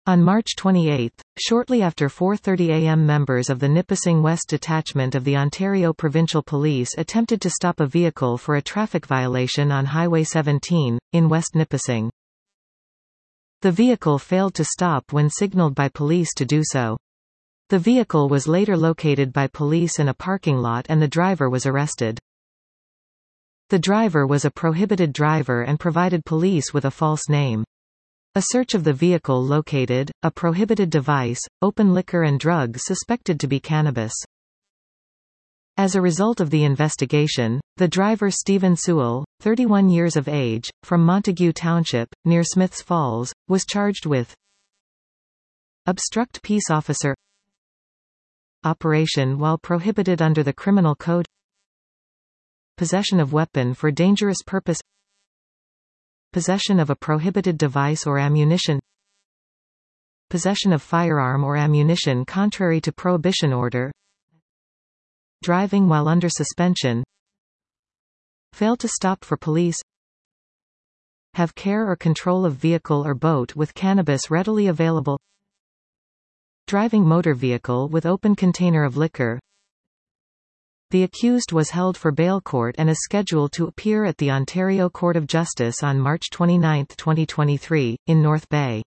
On March 28, shortly after 4:30 am, members of the Nipissing West Detachment of the Ontario Provincial Police attempted to stop a vehicle for a traffic violation on Highway 17, in West Nipissing. The vehicle failed to stop when signaled by police to do so. The vehicle was later located by police in a parking lot and the driver was arrested. The driver was a prohibited driver and provided police with a false name. A search of the vehicle located a prohibited device, open liquor and drugs suspected to be cannabis. As a result of the investigation, the driver Stephen Sewell, 31 years of age, from Montague Township, near Smiths Falls, was charged with obstruct peace officer operation while prohibited under the Criminal Code, possession of weapon for dangerous purpose, possession of a prohibited device or ammunition, possession of firearm or ammunition contrary to prohibition order, driving while under suspension, fail to stop for police, have care or control of vehicle or boat with cannabis readily available, driving motor vehicle with open container of liquor. The accused was held for bail court and is scheduled to appear at the Ontario Court of Justice on March 29, 2023, in North Bay.